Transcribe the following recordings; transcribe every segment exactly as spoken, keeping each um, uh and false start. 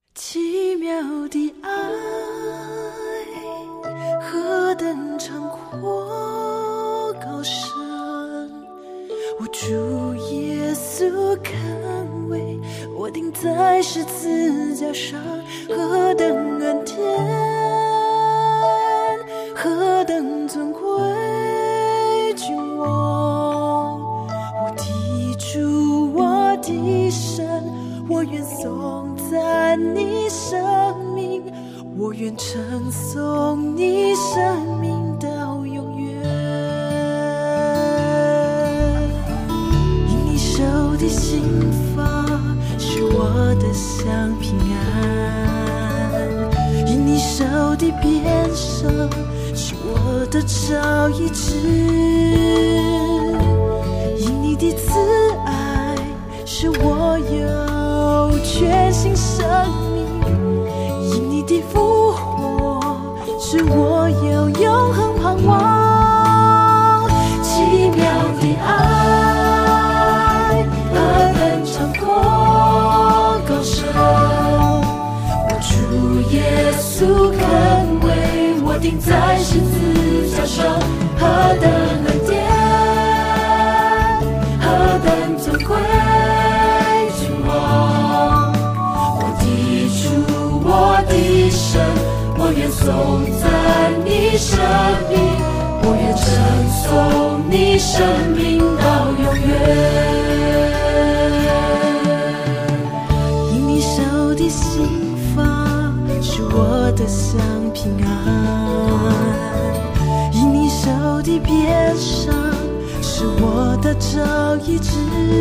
奇妙的爱，何等长阔高深，我主耶稣肯为我钉在十字架上，何等恩典，何等尊贵君王，我的主，我的神，我愿颂赞你生命，我愿称颂你生命到永远。因你手的心法是我的香平安，因你手的鞭伤是我的朝医治，因你的慈爱使我有全新生命，因你的复活使我有永恒盼望。奇妙的爱何等长阔高深，我主耶稣肯为我钉在十字架上，何等恩典，何等尊贵君王，我的主，我的神，我愿颂赞你生命，我愿称颂你生命到永远。因你手的心法是我的香平安，因你手的鞭伤是我的朝医治，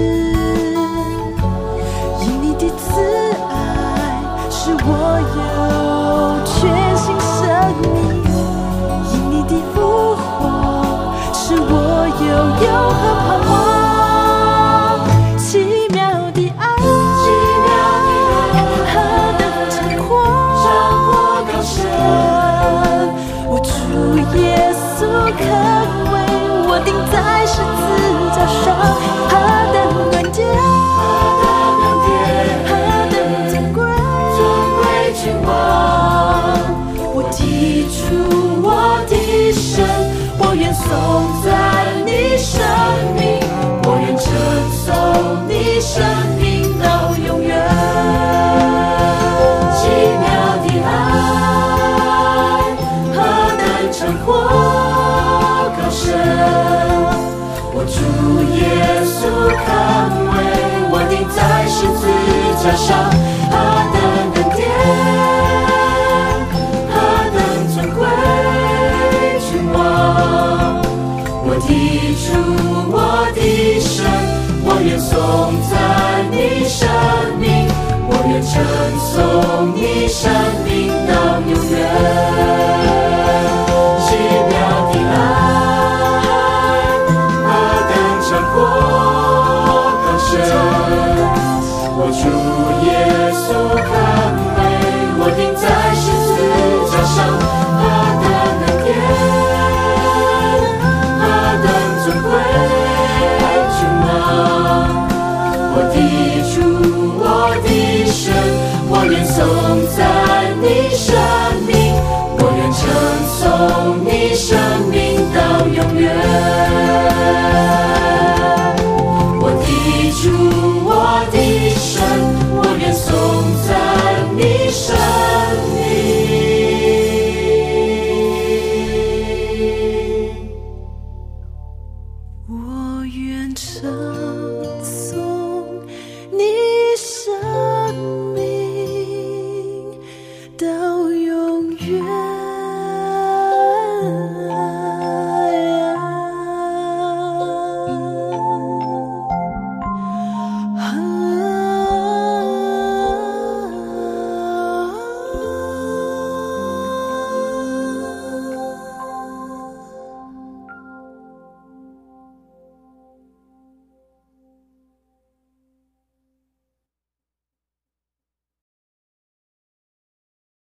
因你的慈爱使我有全新生命，因你的复活使我有永恒盼望。奇妙的爱，何等长阔高深，我主耶稣肯为我钉在十字架上，何等恩典，何等尊贵君王，我的主，我的神，我愿颂赞你生命，我愿称颂你生命到永远。奇妙的爱何等长阔高深，我主耶稣肯为我钉在十字架上，何等恩典，何等尊贵君王，我的主，我的神，我愿颂赞你生命，我愿称颂你生命到永远。奇妙的爱何等长阔高深，我主耶稣肯为我钉在十字架上，何等恩典，何等尊贵君王，我的主，我的神，我愿颂赞你生命，我愿称颂你生命到永远。